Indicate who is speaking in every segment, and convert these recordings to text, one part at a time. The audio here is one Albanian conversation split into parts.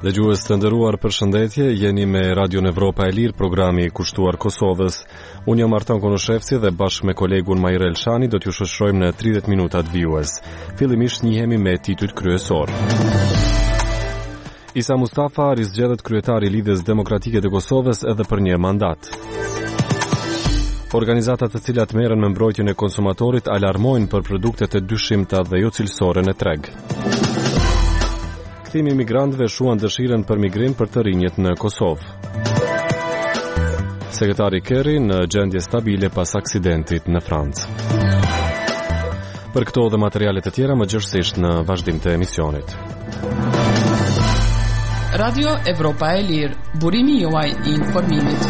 Speaker 1: Dëgjues të nderuar, përshëndetje, jeni me Radio Evropa e Lirë, programi i kushtuar Kosovës. Unë jam Artan Konoshevci dhe bashkë me kolegun Majra Elshani do t'ju shoqërojmë në 30 minutat vijues. Fillimisht njihemi me titujt kryesor. Isa Mustafa rizgjedhet kryetari i Lidhjes Demokratike të Kosovës edhe për një mandat. Organizatat të cilat merren me mbrojtjen e konsumatorit alarmojnë për produktet e dyshimta dhe jo cilësore në treg. Kthimi i migrantëve shuan dëshirën për migrim për të rinjët në Kosovë. Sekretari Kerry në gjendje stabile pas aksidentit në Francë. Për këto dhe materialet e tjera më gjërësisht në vazhdim të emisionit.
Speaker 2: Radio Evropa e Lirë, burimi juaj i informimit.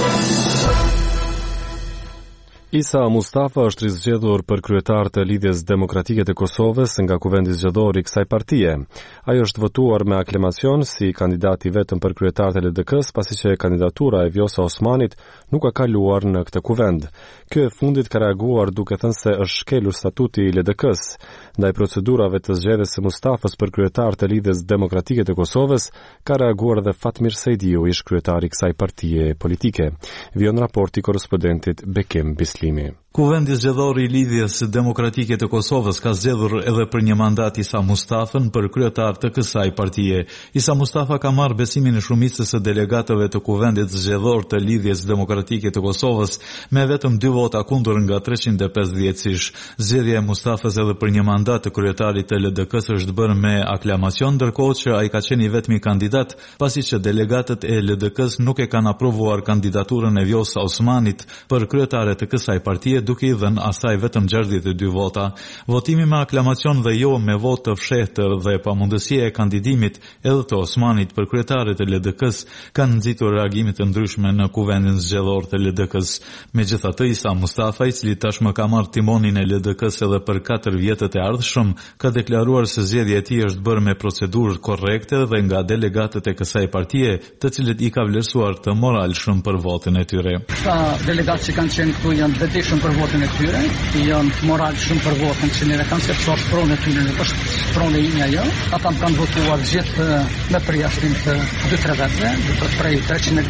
Speaker 1: Isa Mustafa është rizgjedhur për kryetar të Lidhjes Demokratike të Kosovës nga kuvendi zgjedhor i kësaj partie. Ai është votuar me aklamacion si kandidat i vetëm për kryetar të LDK-s, pasi që kandidatura e Vjosa Osmanit nuk ka kaluar në këtë kuvend. Ky e fundit ka reaguar duke thënë se është shkelur statuti i LDK-s. Ndaj procedurave të zgjedhjes së Mustafës për kryetar të Lidhjes Demokratike të Kosovës ka reaguar edhe Fatmir Sejdiu, ish kryetari i kësaj partie politike. Vjen raporti korrespondentit Bekim Bislimi.
Speaker 3: Kuvendi zgjedhor i Lidhjes Demokratike të Kosovës ka zgjedhur edhe për një mandat Isa Mustafën për kryetar të kësaj partie. Isa Mustafa ka marrë besimin e shumicës së delegatëve të kuvendit zgjedhor të Lidhjes Demokratike të Kosovës me vetëm 2 vota kundër nga 350-ish. Zgjedhja e Mustafës edhe për një mandat të kryetarit të LDK-s është bërë me aklamacion, ndërkohë që ai ka qenë i vetmi kandidat, pasi që delegatët e LDK-s nuk e kanë aprovuar kandidaturën e Vjosa Osmanit për kryetare të kësaj partie, duke i dhënë asaj vetëm 62 vota. Votimi me aklamacion dhe jo me votë të fshehtër dhe pamundësia e kandidimit edhe të Osmanit për kryetaret e LDK-s kanë nxitur reagime të ndryshme në kuvendin zgjedhor të LDK-s. Megjithatë, Isa Mustafa, i cili tashmë ka marrë timonin e LDK-s edhe për 4 vjetët e ardhshëm, ka deklaruar se zgjedhja e tij është bërë me procedurë korrekte dhe nga delegatët e kësaj partie, të cilët i ka vlerësuar të moralshëm për votën e tyre.
Speaker 4: Delegatë që kanë qenë këtu janë vetëdijshëm për votën e tyre, janë moral shumë për votën që ne kanë, sepse është pronë e tyre, nuk është pronë e imja jo. Ata kanë votuar gjithë me përjashtim të 2-3 vetëve, do të prej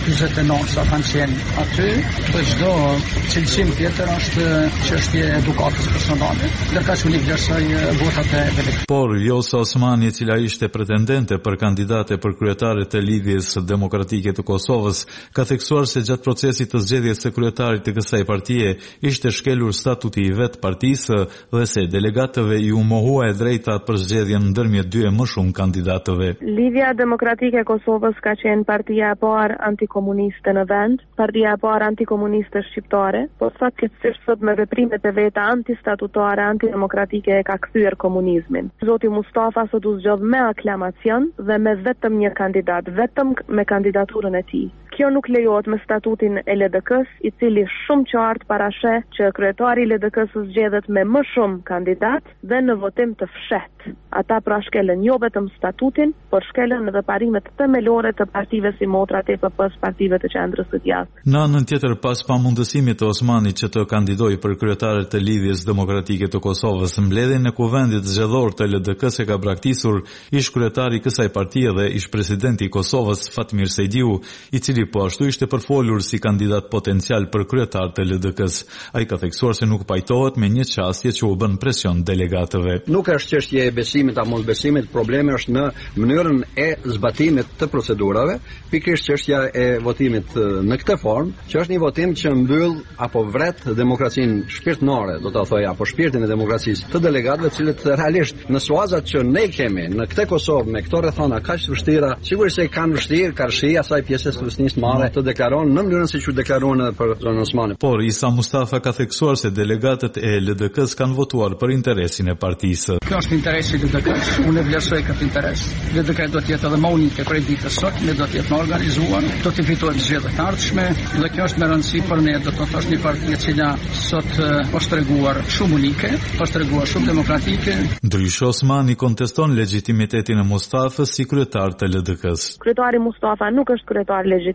Speaker 4: 349 sa kanë qenë aty, dhe çdo cilësim tjetër është çështje edukatës personale, ndërka që unë vlerësoj votat e delegatëve.
Speaker 3: Por Vjosa Osmani, e cila ishte pretendente për kandidate për kryetare të Lidhjes Demokratike të Kosovës, ka theksuar se gjatë procesit të zgjedhjes së kryetarit të kësaj partie ishte shkelur statuti i vet partisë dhe se delegatëve i u mohua e drejta për zgjedhjen ndërmjet 2 e më shumë kandidatëve.
Speaker 5: Lidhja Demokratike e Kosovës ka qenë partia e parë antikomuniste në vend, partia e parë antikomuniste shqiptare, por fatkeqësisht sot me veprimet e veta antistatutare, antidemokratike e ka kthyer komunizmin. Zoti Mustafa sot u zgjodh me aklamacion dhe me vetëm një kandidat, vetëm me kandidaturën e tij. Kjo nuk lejohet me statutin e LDK-s, i cili shumë qartë parasheh që kryetari i LDK-s zgjedhet me më shumë kandidat dhe në votim të fshehtë. Ata pra shkelën jo vetëm statutin, por shkelën edhe parimet themelore të partive si Motra, TPP-s, partive të qendrës së djathtë.
Speaker 3: Në anën tjetër, pas pamundësimit të Osmanit që të kandidojë për kryetaret të Lidhjes Demokratike të Kosovës, mbledhjen e kuvendit zgjedhor të LDK-s e ka braktisur ish kryetari i kësaj partie dhe ish presidenti i Kosovës Fatmir Sejdiu, i cili po ashtu ishte përfolur si kandidat potencial për kryetar të LDK-s. Ai ka theksuar se nuk pajtohet me një çështje që u bën presion delegatëve.
Speaker 6: Nuk është çështje e besimit apo mosbesimit, problemi është në mënyrën e zbatimit të procedurave, pikërisht çështja e votimit në këtë formë, që është një votim që mbyll apo vret demokracinë shpirtënore, do ta thoj, apo shpirtin e demokracisë të delegatëve, të cilët realisht në suazat që ne kemi në këtë Kosovë me këto rrethona kaq të vështira, sigurisht se kanë vështirë karshi asaj pjesës së nisë marrë të deklaron në mënyrën siç u deklaruan edhe për zonën Osmanit.
Speaker 3: Por Isa Mustafa ka theksuar se delegatët e LDK-s kanë votuar për interesin e partisë.
Speaker 4: Kjo është interesi i LDK-s. Unë vlerësoj këtë interes. LDK do të jetë edhe më unike për ditës sot, ne do të jetë më organizuar, do të fitojmë zgjedhje të ardhshme, dhe kjo është me rëndësi për ne, do të thotë është një parti e cila sot është treguar shumë unike, është treguar shumë demokratike.
Speaker 3: Ndryshe, Osmani konteston legitimitetin e Mustafës si kryetar të LDK-s.
Speaker 5: Kryetari Mustafa nuk është kryetar legjitim,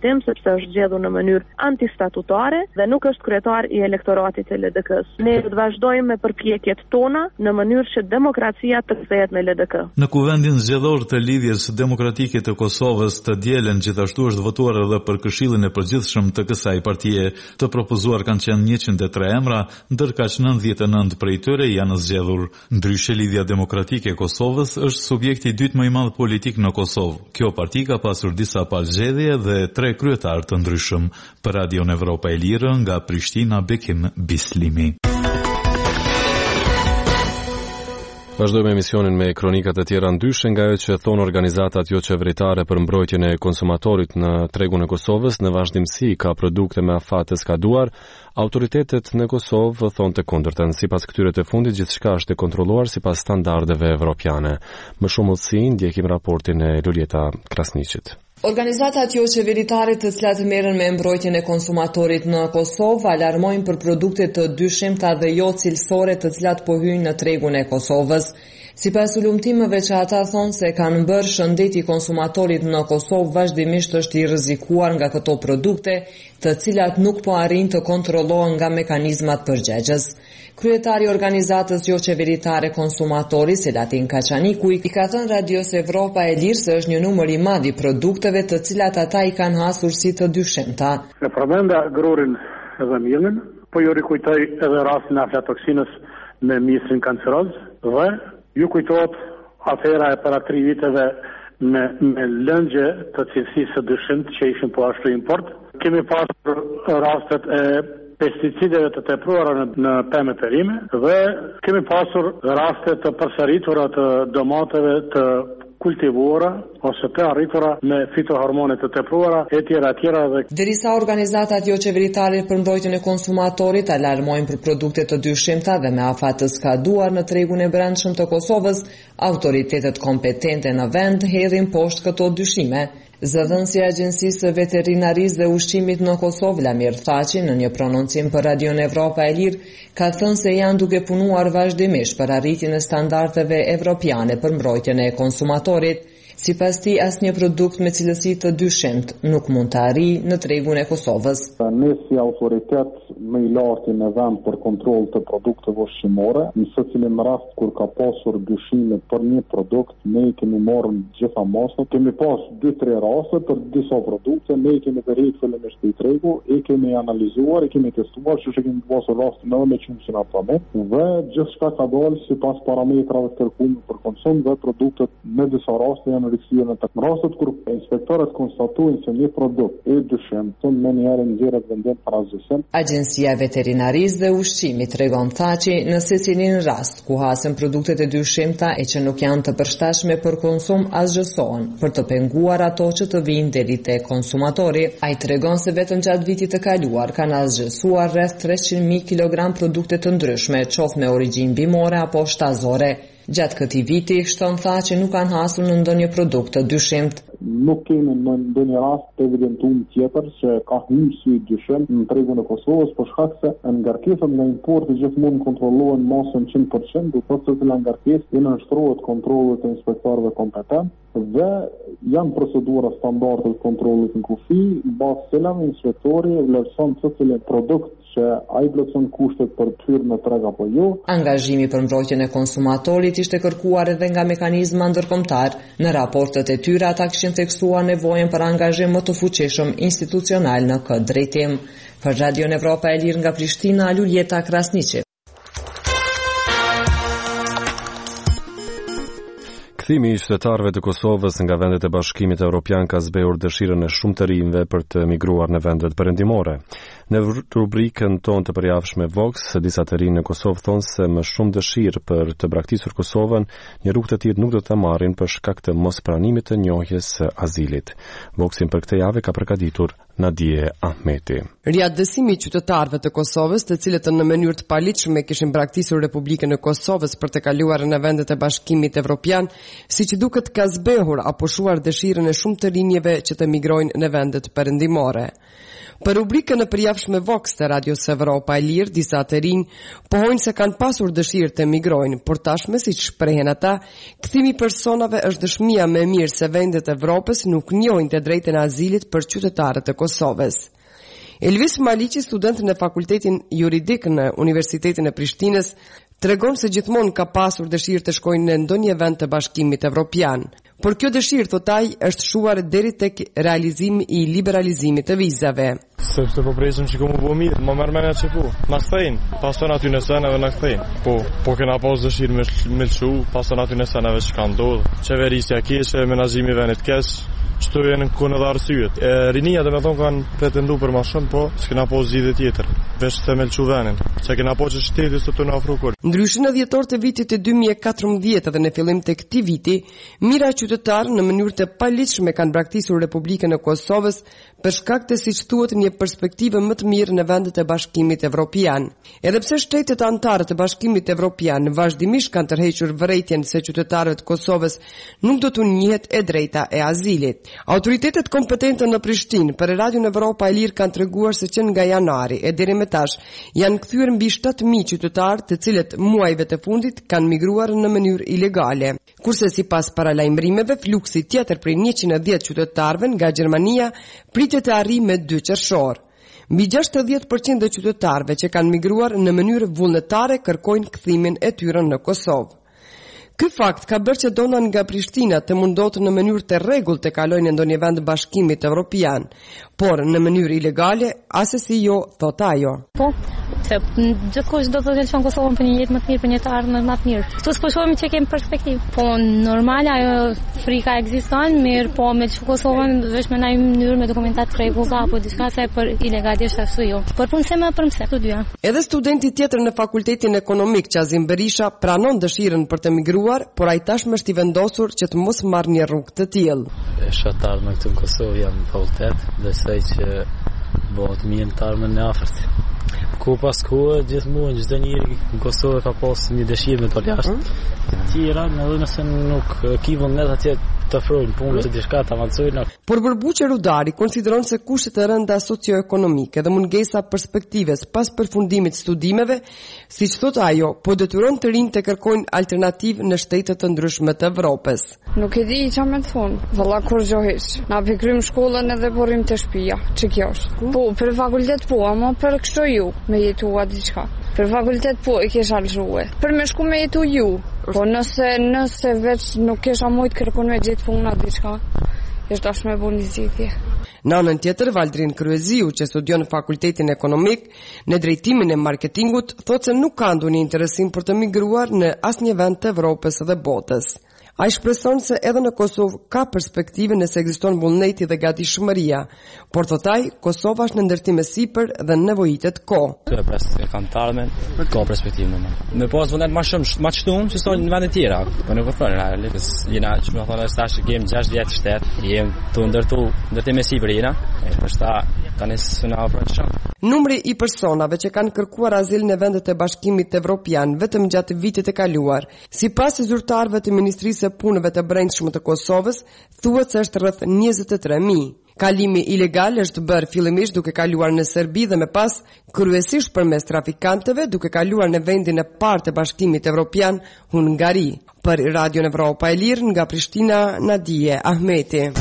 Speaker 5: legitim sepse është zgjedhur në mënyrë antistatutare dhe nuk është kryetar i elektoratit të LDK-s. Ne do të vazhdojmë me përpjekjet tona në mënyrë që demokracia të kthehet në LDK.
Speaker 3: Në kuvendin zgjedhor të Lidhjes Demokratike të Kosovës të dielen gjithashtu është votuar edhe për Këshillin e Përgjithshëm të kësaj partie. Të propozuar kanë qenë 103 emra, ndërkaq 99 prej tyre janë zgjedhur. Ndryshe, Lidhja Demokratike e Kosovës është subjekti i dytë më i madh politik në Kosovë. Kjo parti ka pasur disa palëzgjedhje dhe 3 kryetar të ndryshëm. Për Radion Evropa e Lirë nga Prishtina, Bekim Bislimi.
Speaker 1: Vazhdojmë emisionin me kronikat e tjera ndryshe nga ajo që thonë organizatat jo qeveritare për mbrojtjen e konsumatorit në tregun e Kosovës. Në vazhdimsi ka produkte me afat të skaduar. Autoritetet në Kosovë thonë të kundërtën. Sipas këtyre të fundit gjithçka është e kontrolluar sipas standardeve evropiane. Më shumë se ndjekim raportin e Luljeta Krasniqit.
Speaker 7: Organizatat jo qeveritare të cilat merren me mbrojtjen e konsumatorit në Kosovë alarmojnë për produkte të dyshimta dhe jo cilësore të cilat po hyjnë në tregun e Kosovës. Sipas ulumtimeve që ata thonë se kanë bërë shëndeti konsumatorit në Kosovë vazhdimisht është i rrezikuar nga këto produkte, të cilat nuk po arrin të kontrollohen nga mekanizmat përgjegjës. Kryetari i organizatës jo qeveritare konsumatori, Selatin Kaçaniku, i ka thënë Radios Evropa e Lirë se është një numër i madh i produkteve të cilat ata i kanë hasur si të dyshimta.
Speaker 8: E përmenda grorin edhe mielin, po ju rikujtoj edhe rastin e aflatoksinës në misrin kanceroz dhe ju kujtohet afera e para 3 viteve me lëngje të cilësisë së dyshimt që ishin po ashtu import. Kemi pasur rastet e pesticideve të tepruara në pemë perime dhe kemi pasur raste të përsëritura të domateve të kultivuara ose të arritura me fitohormone të tepruara e tjera dhe
Speaker 7: derisa organizatat jo qeveritare për mbrojtjen e konsumatorit alarmojnë për produkte të dyshimta dhe me afat të skaduar në tregun e brendshëm të Kosovës, autoritetet kompetente në vend hedhin poshtë këto dyshime. Zëdhënësi i Agjencisë Veterinarisë dhe Ushqimit në Kosovë, Lamir Thaçi, në një prononcim për Radion Evropa e Lirë, ka thënë se janë duke punuar vazhdimisht për arritjen e standardeve evropiane për mbrojtjen e konsumatorit. Sipas tij, asnjë produkt me cilësi të dyshimt nuk mund të arrijë në tregun e Kosovës.
Speaker 9: Ne si autoritet më i lartë në vend për kontroll të produkteve ushqimore, në secilin rast kur ka pasur dyshime për një produkt, ne kemi marrë gjitha masat. Kemi pas 2-3 raste për disa produkte, ne kemi vëritur fillimisht i tregu, e kemi analizuar, e kemi testuar, që kemi pasur raste në me qumsin atë dhe gjithçka ka dalë sipas parametrave të kërkuar për konsum dhe produktet në disa raste janë rikthyer në rastet kur inspektorët konstatojnë se një produkt e dyshimtë më njëherë nxjerrët vendim para zësim.
Speaker 7: Agjencia Veterinarisë dhe Ushqimit tregon Thaçi në secilin rast ku hasen produktet e dyshimta e që nuk janë të përshtatshme për konsum asgjësohen për të penguar ato që të vinë deri te konsumatori. Ai tregon se vetëm gjatë vitit të kaluar kanë asgjësuar rreth 300.000 kg produkte të ndryshme, qoftë me origjinë bimore apo shtazore. Gjatë këtij viti, shton Thaçi nuk kanë hasur në ndonjë produkt të dyshimt.
Speaker 9: Nuk kemi në ndonjë rast të evidentuar tjetër që ka hyrë sy dyshim në tregun e Kosovës, por shkak se ngarkesat nga importi gjithmonë kontrollohen masën 100%, do të thotë se ngarkesë i nënshtrohet kontrollit të inspektorëve kompetent dhe janë procedura standarde të kontrollit në kufi, bazë të cilave inspektori vlerëson secilin produkt që ai plotson kushtet për të hyrë në treg apo jo.
Speaker 7: Angazhimi për mbrojtjen e konsumatorit ishte kërkuar edhe nga mekanizma ndërkombëtar. Në raportet e tyre ata kishin theksuar nevojën për angazhim më të fuqishëm institucional në këtë drejtim. Për Radion Evropa e Lirë nga Prishtina, Luljeta Krasniqi.
Speaker 1: Kthimi i qytetarëve të Kosovës nga vendet e Bashkimit Evropian ka zbehur dëshirën e shumë të rinjve për të migruar në vendet perëndimore. Në rubrikën tonë të përjavshme Vox, disa të rinj në Kosovë thonë se më shumë dëshirë për të braktisur Kosovën, një rrugë të tillë nuk do ta marrin për shkak të mospranimit të njohjes së azilit. Voxin për këtë javë ka përgatitur Nadie Ahmeti.
Speaker 10: Riadësimi i qytetarëve të Kosovës, të cilët në mënyrë të paligjshme kishin braktisur Republikën e Kosovës për të kaluar në vendet e Bashkimit Evropian, siç duket ka zbehur apo shuar dëshirën e shumë të rinjve që të migrojnë në vendet perëndimore. Për rubrikën e përjavshme javshme Vox të Radios Evropa e Lirë, disa të rinj pohojnë se kanë pasur dëshirë të emigrojnë, por tashme, siç shprehen ata, kthimi i personave është dëshmia më e mirë se vendet e Evropës nuk njohin të drejtën e azilit për qytetarët e Kosovës. Elvis Maliqi, student në Fakultetin Juridik në Universitetin e Prishtinës, tregon se gjithmonë ka pasur dëshirë të shkojnë në ndonjë vend të Bashkimit Evropian. Por kjo dëshirë, thot ai, është shuar deri tek realizimi i liberalizimit të vizave.
Speaker 11: Sepse po presim që komu po mirë, më mërë menja që po. Na kthejnë, pasën aty në seneve na kthejnë. Po kena pas dëshirë me lëshu, pasën aty në seneve që ka ndodhë. Qeverisja keqe, menazhimi venit keq, qëto jenë në kone dhe arsyet. Rinia dhe me thonë kanë pretendu për ma shumë, po s'kena po zgjidhje tjetër, veç të me lëqu venin, që kena po që shtetit së të në afru kur.
Speaker 10: Ndryshë në dhjetor të vitit të 2014 dhe në fillim të këti viti, mira qytetarë në mënyrë të paligjshme kanë braktisur Republikën e Kosovës për shkak të, siç thuhet, një perspektive më të mirë në vendet e Bashkimit Evropian. Edhe pse shtetet anëtare të Bashkimit Evropian vazhdimisht kanë tërhequr vërejtjen se qytetarët e Kosovës nuk do t'u njihet e drejta e azilit. Autoritetet kompetente në Prishtinë për Radion Evropa e Lirë kanë treguar se që nga janari e deri më tash janë kthyer mbi 7.000 qytetarë, të cilët muajve të fundit kanë migruar në mënyrë ilegale. Kurse sipas paralajmërimeve, fluksi tjetër prej 110 qytetarëve nga Gjermania pritet të arrijë me 2 qershor. Mbi 60% e qytetarëve që kanë migruar në mënyrë vullnetare kërkojnë kthimin e tyre në Kosovë. Ky fakt ka bërë që donat nga Prishtina të mundohet në mënyrë të rregullt të kalojnë në ndonjë vend Bashkimit Evropian, por në mënyrë ilegale asesi jo, thot ajo.
Speaker 12: Po, se gjithkush do të lëshon Kosovën për një jetë më të mirë, për një të ardhmë më të mirë. Ktu s'po shohim që kemi perspektivë. Po normale ajo frika ekziston, mirë, po me çu Kosovën veç me ndaj mënyrë me dokumentat të rregullta apo diçka se për ilegalisht ashtu jo. Por punse më për mëse të dyja.
Speaker 10: Edhe studenti tjetër në Fakultetin Ekonomik, Qazim Berisha, pranon dëshirën për të migruar, por ai tashmë është i vendosur që të mos marrë një rrugë të tillë.
Speaker 13: Shatar në këtë Kosovë jam në fakultet, besoj që bëhet mirë të armën në afërt. Ku pas kohë gjithmonë çdo njeri në Kosovë ka pas një dëshirë me të jashtë. Tjera, edhe nëse nuk ki vullnet atje të ofrojnë punë të diçka të avancojnë.
Speaker 10: Por Burbuqe Rudari konsideron se kushtet e rënda socioekonomike dhe mungesa perspektives pas përfundimit studimeve, siç thot ajo, po detyron të rinjtë të kërkojnë alternativë në shtete të ndryshme të Evropës.
Speaker 14: Nuk e di çfarë më të thonë, valla kur gjohish. Na pikrym shkollën edhe porrim të shtëpia. Ç'i kjo është? Po, për fakultet po, ama për kështu ju me jetua diçka. Për fakultet po e kesha lëshue. Për me shku me jetu ju. Po nëse veç nuk kesha mujt kërkon me gjithë puna diçka, është dash me bu një zgjidhje.
Speaker 10: Në anën tjetër, Valdrin Kryeziu, që studion në Fakultetin Ekonomik në drejtimin e marketingut, thotë se nuk ka ndonjë interesim për të migruar në asnjë vend të Evropës dhe botës. Ai shpreson se edhe në Kosovë ka perspektive nëse ekziston vullneti dhe gatishmëria, por thot ai, Kosova është në ndërtim sipër dhe nevojitet kohë.
Speaker 13: Kjo kantarmen ka perspektivë më. Në pas vullnet më shumë më shtum që son në vende të tjera. Po nuk e thon realisht, jena që më thonë sa që kem 6 vjet shtet, jem të ndërtim sipër jena. Për shta tani s'na afrohesh.
Speaker 10: Numri i personave që kanë kërkuar azil në vendet e Bashkimit Evropian vetëm gjatë vitit të kaluar, sipas zyrtarëve të Ministrisë së Punëve të Brendshme të Kosovës, thuhet se është rreth 23.000. Kalimi ilegal është bërë fillimisht duke kaluar në Serbi dhe më pas kryesisht përmes trafikantëve duke kaluar në vendin e parë të Bashkimit Evropian, Hungari. Për Radion Evropa e Lirë nga Prishtina, Nadije Ahmeti.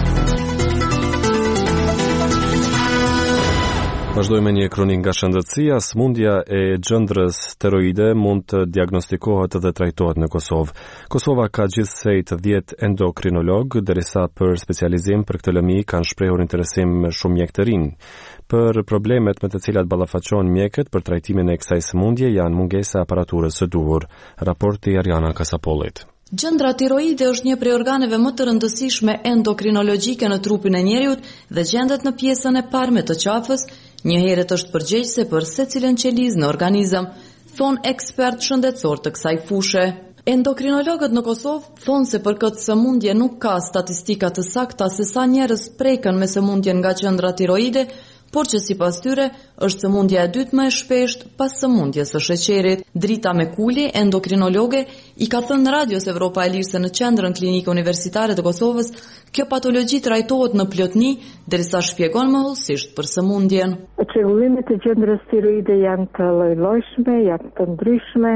Speaker 1: Vazhdojmë me një kronik nga shëndetësia. Sëmundja e gjëndrës steroide mund të diagnostikohet dhe trajtohet në Kosovë. Kosova ka gjithsej të 10 endokrinolog, derisa për specializim për këtë lëmi kanë shprehur interesim shumë mjek të rinj. Për problemet me të cilat ballafaqohen mjekët për trajtimin e kësaj sëmundje janë mungesa e aparaturës së duhur. Raporti Ariana Kasapollit.
Speaker 15: Gjëndra tiroide është një prej organeve më të rëndësishme endokrinologjike në trupin e njeriut dhe gjendet në pjesën e parme të qafës, një herët është përgjegjëse për secilën qelizë në organizëm, thon ekspert shëndetësor të kësaj fushe. Endokrinologët në Kosovë thonë se për këtë sëmundje nuk ka statistika të sakta se sa njerëz preken me sëmundjen nga gjëndra tiroide, por që sipas tyre është sëmundja e dytë më e shpeshtë pas sëmundjes së sheqerit. Drita Mekuli, endokrinologe, i ka thënë në Radios Evropa e Lirë se në qendrën klinike universitare të Kosovës kjo patologji trajtohet në plotni, derisa shpjegon më hollësisht për sëmundjen.
Speaker 5: Çrregullimet e gjendrës tiroide janë të lloj-llojshme, janë të ndryshme,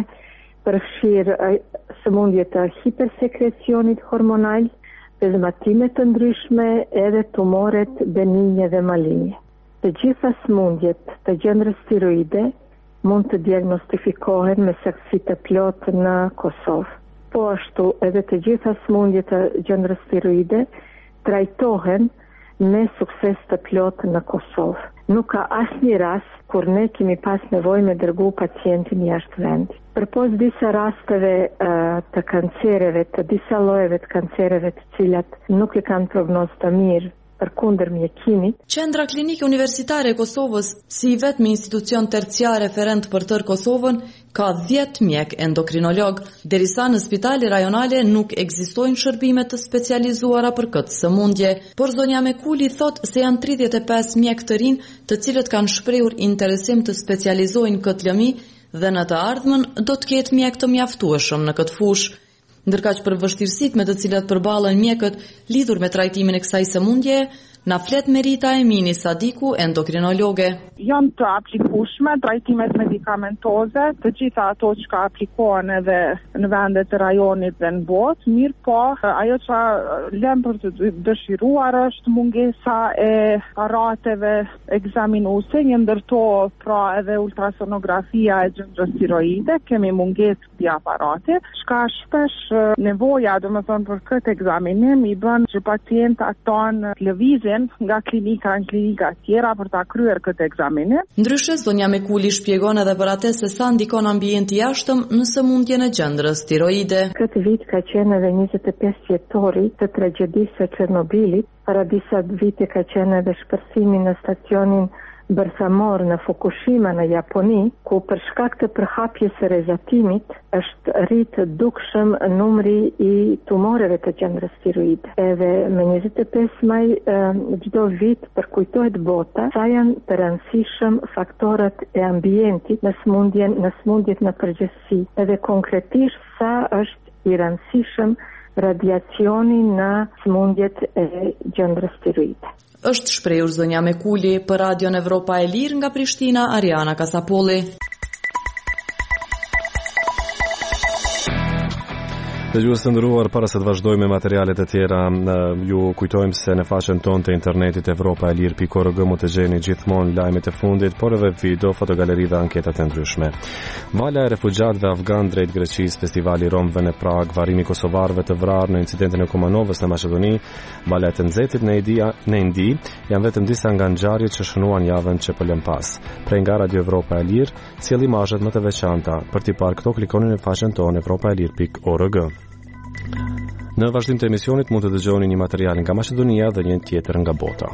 Speaker 5: përfshirë sëmundje të hipersekrecionit hormonal, plazmatime të ndryshme edhe tumoret benigne dhe maligne. Të gjitha sëmundjet të gjendrës tiroide mund të diagnostifikohen me saktësi të plotë në Kosovë. Po ashtu edhe të gjitha sëmundjet të gjendrës tiroide trajtohen me sukses të plotë në Kosovë. Nuk ka asnjë rast kur ne kemi pas nevojë me dërgu pacientin jashtë vendit. Përpos disa rasteve të kancereve, të disa llojeve të kancereve të cilat nuk e kanë prognozë të mirë përkundër mjekimit.
Speaker 15: Qendra Klinike Universitare e Kosovës, si i vetmi institucion terciar referent për tërë Kosovën, ka 10 mjek endokrinolog, derisa në spitale rajonale nuk ekzistojnë shërbime të specializuara për këtë sëmundje. Por zonja Mekuli thot se janë 35 mjek të rinj të cilët kanë shprehur interesim të specializojnë këtë lëmi dhe në të ardhmen do të ketë mjek të mjaftueshëm në këtë fushë. Ndërkaq për vështirësitë me të cilat përballen mjekët lidhur me trajtimin e kësaj sëmundje, na flet Merita Emini Sadiku, endokrinologe.
Speaker 16: Janë të aplikueshme trajtimet medikamentoze, të gjitha ato që ka aplikohen edhe në vendet e rajonit dhe në botë, mirë po, ajo që lëm për të dëshiruar është mungesa e aparateve ekzaminuese, një ndërto pra edhe ultrasonografia e gjendrës tiroide, kemi mungesë këtij aparati, shka shpesh nevoja, domethënë për këtë ekzaminim i bën që pacientat tonë lëvizin nga klinika në klinika tjera për ta kryer këtë ekzaminim.
Speaker 15: Ndryshe, zonja Mekuli shpjegon edhe për atë se sa ndikon ambienti jashtëm në sëmundjen e gjendrës tiroide.
Speaker 5: Këtë vit ka qenë edhe 25 vjetori të tragjedisë së Çernobilit. Para disa vite ka qenë edhe shpërsimi në stacionin bërthamor në Fukushima në Japoni, ku për shkak të përhapjes së rrezatimit është rritë dukshëm numri i tumoreve të gjendrës tiroide. Edhe me 25 maj çdo vit përkujtohet bota sa janë të rëndësishëm faktorët e ambientit në sëmundjet në përgjithësi. Edhe konkretisht sa është i rëndësishëm radiacioni në sëmundjet e gjendrës tiroide.
Speaker 15: Është shprehur zonja Mekuli për Radion Evropa e Lirë nga Prishtina, Ariana Kasapolli.
Speaker 1: Dëgjues të nderuar, para se të vazhdojmë me materialet e tjera, ju kujtojmë se në faqen tonë të internetit evropaelir.org mund të gjeni gjithmonë lajmet e fundit, por edhe video, fotogaleri dhe anketat e ndryshme. Vala e refugjatëve afgan drejt Greqisë, festivali romëve në Prag, varrimi kosovarëve të vrarë në incidentin e Kumanovës në Maqedoni, vala e të nxehtit në Indi, janë vetëm disa nga ngjarjet që shënuan javën që po lëm pas. Prej nga Radio Evropa e Lirë, sjell imazhet më të veçanta. Për t'i parë këto, klikoni në faqen tonë evropaelir.org. Në vazhdim të emisionit mund të dëgjoni një material nga Maqedonia dhe një tjetër nga bota.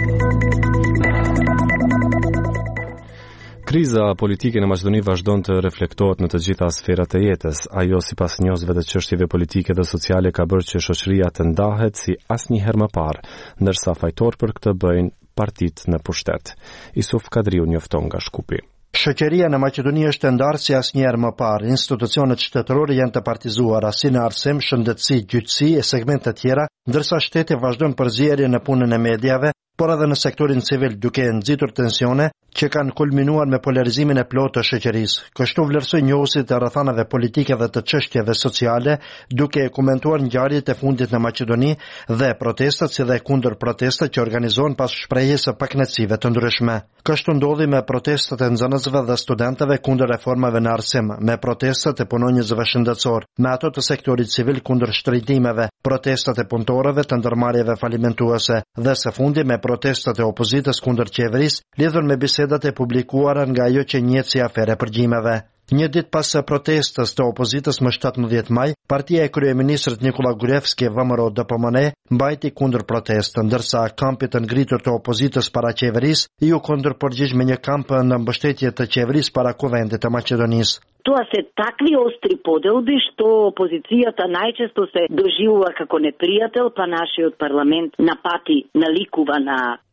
Speaker 1: Kriza politike në Maqedoni vazhdon të reflektohet në të gjitha sferat e jetës. Ajo sipas njohësve të çështjeve politike dhe sociale ka bërë që shoqëria të ndahet si asnjëherë më parë, ndërsa fajtor për këtë bëjnë partitë në pushtet. Isuf Kadriu njofton nga Shkupi.
Speaker 17: Shoqëria në Maqedoni është e ndarë si asnjëherë më parë. Institucionet shtetërore janë të partizuara si në arsim, shëndetësi, gjyqësi e segmente tjera, ndërsa shteti vazhdon përzierje në punën e mediave, por edhe në sektorin civil, duke nxitur tensione që kanë kulminuar me polarizimin e plotë të shoqërisë. Kështu vlerësoi njohësit e rrethanave politike dhe të çështjeve sociale, duke komentuar ngjarjet e fundit në Maqedoni dhe protestat si dhe kundër protestat që organizohen pas shprehjes së pakënaqësive të ndryshme. Kështu ndodhi me protestat e nxënësve dhe studentëve kundër reformave në arsim, me protestat e punonjësve shëndetësor, me ato të sektorit civil kundër shtrejtimeve, protestat e punëtorëve të ndërmarrjeve falimentuese dhe së fundi me protestat e opozitës kundër qeverisë, lidhur me bisedat e publikuara nga ajo që njihet si afere përgjimeve. Një ditë pas së protestës të opozitës më 17 maj, partia e kryeministrit Nikola Gruevski VMRO-DPMNE mbajti kundër protestë, ndërsa kampi të ngritur të opozitës para qeverisë ju kundërpërgjigj me një kamp në mbështetje të qeverisë para kuvendit të Maqedonisë.
Speaker 18: Тоа се такви остри поделби што опозицијата најчесто се доживува како непријател, па нашиот парламент напати наликува на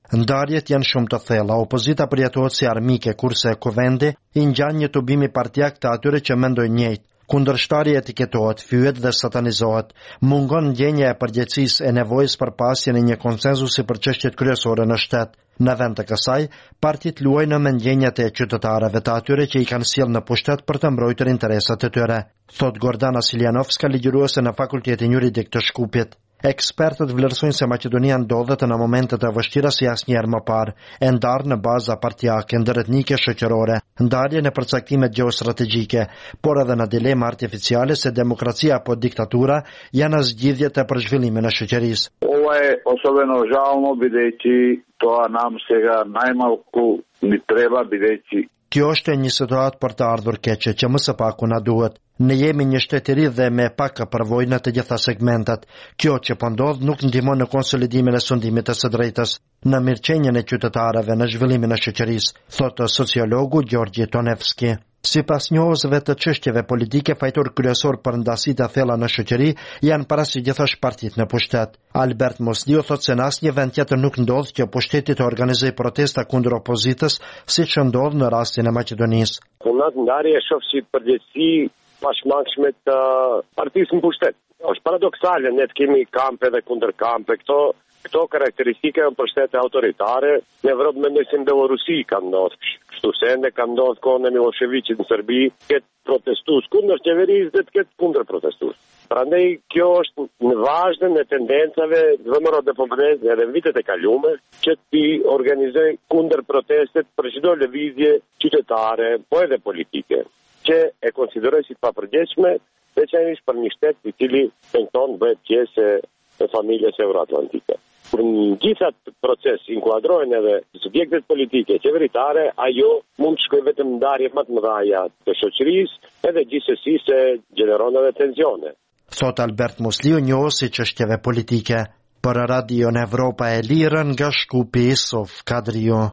Speaker 17: Ndarjet janë shumë të thella, opozita përjetohet si armike, kurse kuvendi i ngjan një tubim partijak të atyre që mendojnë njëjtë. Kundërshtarja etiketohet, fyet dhe satanizohet. Mungon ndjenja e përgjegjësisë e nevojës për pasjen e një konsensusi për çështjet kryesore në shtet. Në vend të kësaj, partit luajnë me ndjenjat e qytetarëve të atyre që i kanë sjellë në pushtet për të mbrojtur interesat e tyre, thot Gordana Siljanovska, ligjëruese në Fakultetin Juridik të Shkupit. Ekspertët vlerësojnë se Maqedonia ndodhet në momentet e vështira si asnjëherë më parë, e ndarë në baza partijake, ndëretnike shoqërore, ndarje në përcaktimet gjeostrategjike, por edhe në dilema artificiale se demokracia apo diktatura janë zgjidhjet e për zhvillimin e shoqërisë.
Speaker 19: Ovo je особено žalno bideći to nam сега najmalku mi treba bideći.
Speaker 17: Kjo është një situatë për të ardhur keqe që më së paku na duhet. Ne jemi një shtet i ri dhe me pak përvojë në të gjitha segmentet. Kjo që po ndodh nuk ndihmon në konsolidimin e sundimit të së drejtës, në mirëqenien e qytetarëve, në zhvillimin e shoqërisë, thotë sociologu Gjorgji Tonevski. Sipas njohësve të çështjeve politike, fajtor kryesor për ndasitë e thella në shoqëri janë parasysh partitë në pushtet. Albert Mosliu thotë se në asnjë vend tjetër nuk ndodh që pushteti të organizojë protesta kundër opozitës, siç ndodh në rastin e Maqedonisë.
Speaker 20: Punat ndarje shoh si përgjegjësi pashmangshme të partisë në pushtet. Është paradoksale, ne kemi kampe dhe kundërkampe. Këto karakteristike janë për shtete autoritare. Në Evropë mendoj se në Belorusi ka ndodhur kështu, se ende ka ndodhur kohën e Miloševićit në Serbi, këtë protestues kundër qeverisë dhe të ketë kundër protestues. Prandaj kjo është në vazhdën e tendencave zëmëro dhe pobërez edhe në vitet e kalume që ti organizojnë kundër protestet për çdo lëvizje qytetare, po edhe politike, që e konsideroj si të papërgjegjshme, veçanërisht për një shtet i cili tenton bëhet pjesë e familjes euroatlantike. Kur në gjitha proces inkuadrojnë edhe subjektet politike, qeveritare, ajo mund të shkojë vetëm ndarje më të mëdha të shoqërisë, edhe gjithsesi se gjeneron edhe tensione.
Speaker 17: Thot Albert Mosliu, njohësi çështjeve politike. Për Radion Evropa e Lirë nga Shkupi, Sof Kadrio.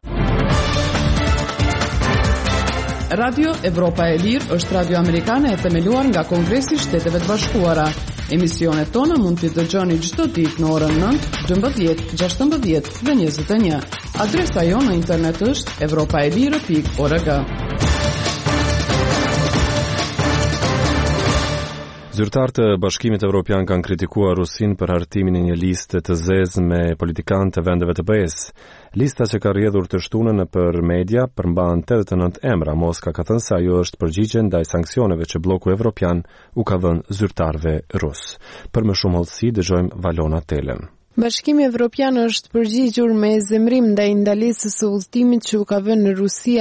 Speaker 2: Radio Evropa e Lirë është radio amerikane e themeluar nga Kongresi i Shteteve të Bashkuara. Emisionet tona mund t'i dëgjoni çdo ditë në orën 9, 12, 16 dhe 21. Adresa jonë në internet është europaelire.org.
Speaker 1: Zyrtarët e Bashkimit Evropian kanë kritikuar Rusinë për hartimin e një liste të zezë me politikanë të vendeve të BE-s. Lista që ka rrjedhur të shtunën për media përmban 89 emra. Moska ka thënë se ajo është përgjigje ndaj sanksioneve që bloku evropian u ka dhënë zyrtarëve rus. Për më shumë hollësi dëgjojmë Valona Telen.
Speaker 21: Bashkimi Evropian është përgjigjur me zemrim ndaj ndalesës së udhëtimit që u ka vënë në Rusi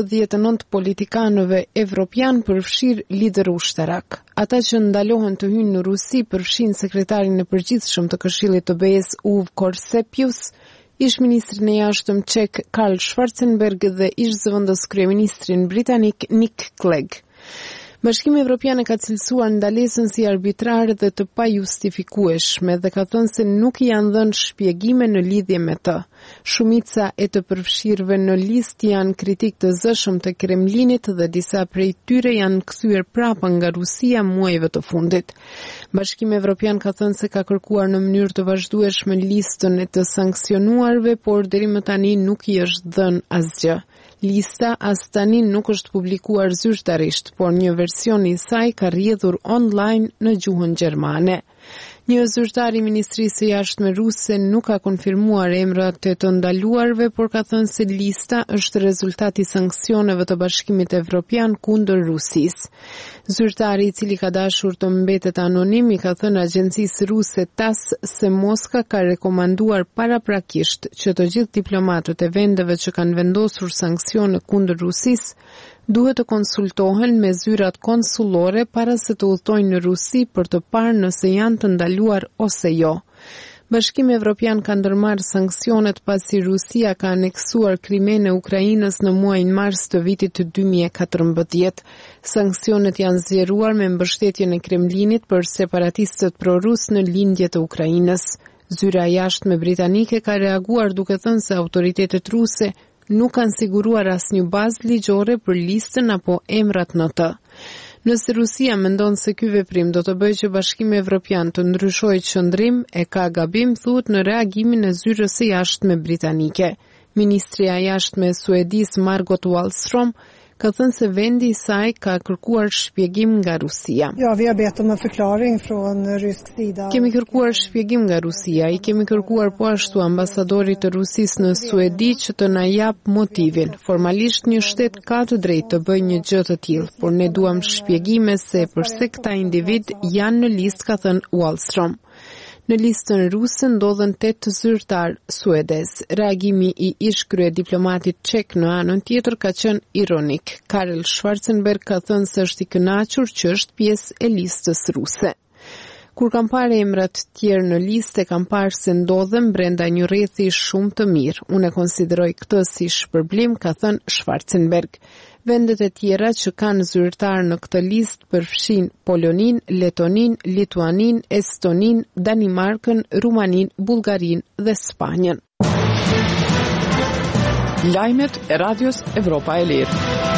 Speaker 21: 89 politikanëve evropian, përfshirë lider ushtarak. Ata që ndalohen të hyjnë në Rusi përfshin sekretarin e përgjithshëm të Këshillit të BE-s Uv Korsepius, ish ministrin e jashtëm çek Karl Schwarzenberg dhe ish zëvendës kryeministrin britanik Nick Clegg. Bashkimi Evropian e ka cilësuar ndalesën si arbitrare dhe të pajustifikueshme dhe ka thënë se nuk i janë dhënë shpjegime në lidhje me të. Shumica e të përfshirëve në listë janë kritik të zëshëm të Kremlinit dhe disa prej tyre janë kthyer prapa nga Rusia muajve të fundit. Bashkimi Evropian ka thënë se ka kërkuar në mënyrë të vazhdueshme listën e të sanksionuarve, por deri më tani nuk i është dhënë asgjë. Lista as tani nuk është publikuar zyrtarisht, por një version i saj ka rrjedhur online në gjuhën gjermane. Një zyrtar i Ministrisë së Jashtme ruse nuk ka konfirmuar emrat e të ndaluarve, por ka thënë se lista është rezultati i sanksioneve të Bashkimit Evropian kundër Rusisë. Zyrtari, i cili ka dashur të mbetet anonim, i ka thënë agjencisë ruse TASS se Moska ka rekomanduar paraprakisht që të gjithë diplomatët e vendeve që kanë vendosur sanksione kundër Rusisë duhet të konsultohen me zyrat konsullore para se të udhtojnë në Rusi për të parë nëse janë të ndaluar ose jo. Bashkimi Evropian ka ndërmarrë sanksionet pasi Rusia ka aneksuar Krimen e Ukrainës në muajin mars të vitit 2014. Sanksionet janë zgjeruar me mbështetjen e Kremlinit për separatistët prorus në lindje të Ukrainës. Zyra jashtme britanike ka reaguar duke thënë se autoritetet ruse nuk kanë siguruar asnjë bazë ligjore për listën apo emrat në të. Nëse Rusia mendon se ky veprim do të bëjë që Bashkimi Evropian të ndryshojë qëndrim, e ka gabim, thuhet në reagimin e zyrës së jashtme britanike. Ministria e jashtme e Suedis Margot Wallström ka thënë se vendi i saj ka kërkuar shpjegim nga Rusia.
Speaker 6: Ja, vi har bett om en förklaring från rysk sida.
Speaker 21: Kemi kërkuar shpjegim nga Rusia, i kemi kërkuar po ashtu ambasadorit të Rusisë në Suedi që të na jap motivin. Formalisht një shtet ka të drejtë të bëjë një gjë të tillë, por ne duam shpjegime se pse këta individ janë në listë, ka thënë Wallström. Në listën ruse ndodhen 8 zyrtar suedez. Reagimi i ish kryediplomatit çek në anën tjetër ka qenë ironik. Karel Schwarzenberg ka thënë se është i kënaqur që është pjesë e listës ruse. Kur kam parë emrat tjerë në listë, kam parë se ndodhen brenda një rrethi shumë të mirë. Unë e konsideroj këtë si shpërblim, ka thënë Schwarzenberg. Vendet e tjera që kanë zyrtar në këtë listë përfshin Polonin, Letonin, Lituanin, Estonin, Danimarkën, Rumanin, Bullgarin dhe Spanjën.
Speaker 2: Lajmet e Radios Evropa e Lirë.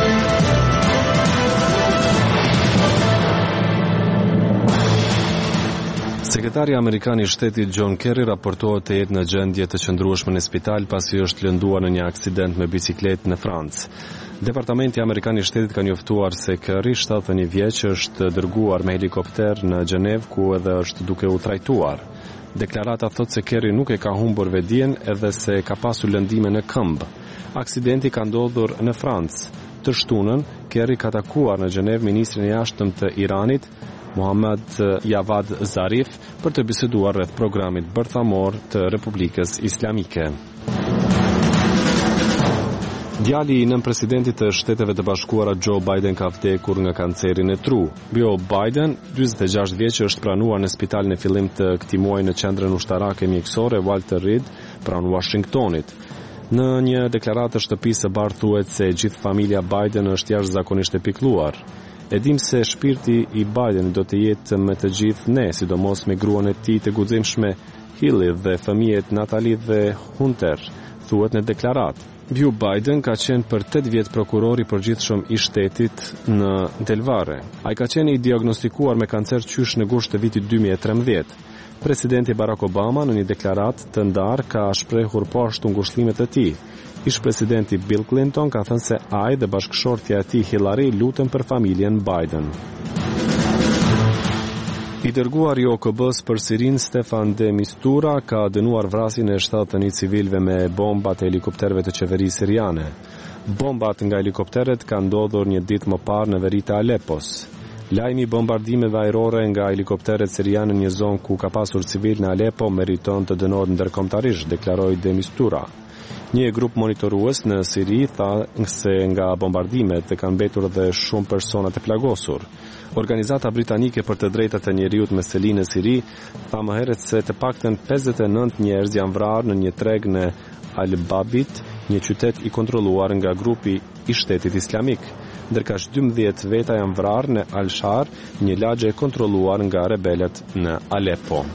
Speaker 1: Sekretari Amerikan i Shtetit John Kerry raportohet të jetë në gjendje të qëndrueshme në spital pasi është lënduar në një aksident me bicikletë në Francë. Departamenti Amerikan i Shtetit ka njoftuar se Kerry, 71 vjeç, është dërguar me helikopter në Gjenevë ku edhe është duke u trajtuar. Deklarata thot se Kerry nuk e ka humbur vedien edhe se ka pasur lëndime në këmbë. Aksidenti ka ndodhur në Francë. Të shtunën, Kerry ka takuar në Gjenevë ministrin e jashtëm të Iranit, Mohammad Javad Zarif, për të biseduar rreth programit bërthamor të Republikës Islamike. Djali i nënpresidentit të Shteteve të Bashkuara Joe Biden ka vdekur nga kancerin e tru. Joe Biden, 46 vjeç, është pranuar në spital në fillim të këtij muaji në qendrën ushtarake mjekësore Walter Reed pranë Washingtonit. Në një deklaratë të shtëpisë së bardhë thuhet se gjithë familja Biden është jashtëzakonisht e pikëlluar. E dim se shpirti i Biden do të jetë me të gjithë ne, sidomos me gruan e tij të guximshme Hilly dhe fëmijët Natalie dhe Hunter, thuhet në deklaratë. Joe Biden ka qenë për 8 vjet prokuror i përgjithshëm i shtetit në Delaware. Ai ka qenë i diagnostikuar me kancer qysh në gusht të vitit 2013. Presidenti Barack Obama në një deklaratë të ndarë ka shprehur poshtë ngushëllimet e tij. Ish presidenti Bill Clinton ka thënë se ai dhe bashkëshortja e tij Hillary lutën për familjen Biden. I dërguar i OKB-s për Sirin Stefan de Mistura ka dënuar vrasjen e 71 civilëve me bombat e helikopterëve të qeverisë siriane. Bombat nga helikopteret kanë ndodhur një ditë më parë në veri të Aleppos. Lajmi i bombardimeve ajrore nga helikopteret siriane në një zonë ku ka pasur civil në Aleppo meriton të dënohet ndërkombëtarisht, deklaroi de Mistura. Një grup monitorues në Siri tha se nga bombardimet kanë mbetur dhe shumë persona të plagosur. Organizata britanike për të drejtat e njeriut me seli në Siri tha më herët se të paktën 59 njerëz janë vrarë në një treg në Al-Babit, një qytet i kontrolluar nga grupi i Shtetit Islamik, ndërkaq 12 veta janë vrarë në Al-Shar, një lagje e kontrolluar nga rebelët në Aleppo.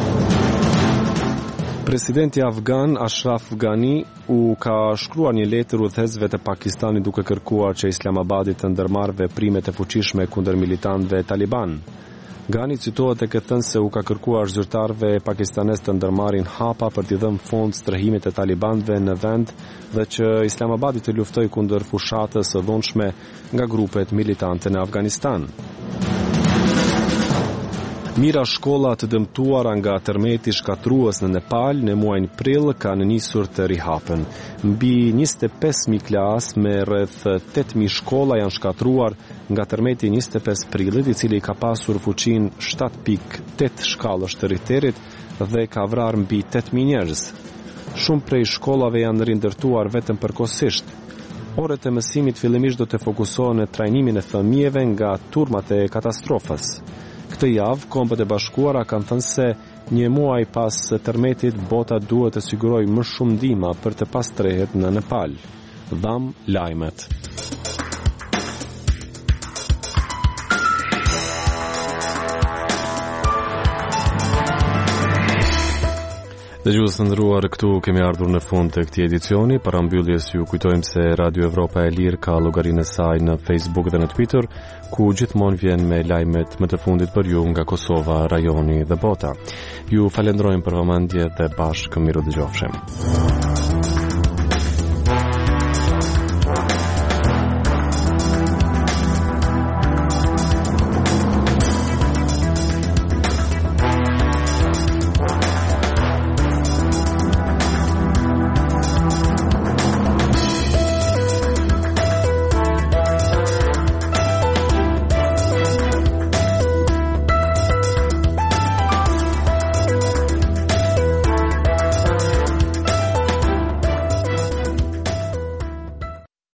Speaker 1: Presidenti afgan Ashraf Ghani u ka shkruar një letër udhëzësve të Pakistanit duke kërkuar që Islamabadi të ndërmarrë veprime të fuqishme kundër militantëve taliban. Ghani citohet e ka thënë se u ka kërkuar zyrtarëve pakistanez të ndërmarrin hapa për t'i dhënë fond strehimit të talibanëve në vend dhe që Islamabadi të luftojë kundër fushatës së dhunshme nga grupet militante në Afganistan. Mira shkolla të dëmtuara nga tërmeti shkatrues në Nepal në muajin prill kanë nisur të rihapen. Mbi 25.000 klasë me rreth 8.000 shkolla janë shkatruar nga tërmeti 25 prillit, i cili ka pasur fuqinë 7.8 shkallësh të Richterit dhe ka vrarë mbi 8.000 njerëz. Shumë prej shkollave janë rindërtuar vetëm përkohësisht. Orët e mësimit fillimisht do të fokusohen në trajnimin e fëmijëve nga turmat e katastrofës. Këtë javë, Kombët e Bashkuara kanë thënë se një muaj pas tërmetit, bota duhet të sigurojë më shumë ndihmë për të pastrehet në Nepal. Dham lajmet. Dëgjues të nderuar, këtu kemi ardhur në fund të këtij edicioni. Para mbylljes ju kujtojmë se Radio Evropa e Lirë ka llogarinë e saj në Facebook dhe në Twitter, ku gjithmonë vjen me lajmet më të fundit për ju nga Kosova, rajoni dhe bota. Ju falenderojmë për vëmendje dhe bashkë miru dëgjofshim.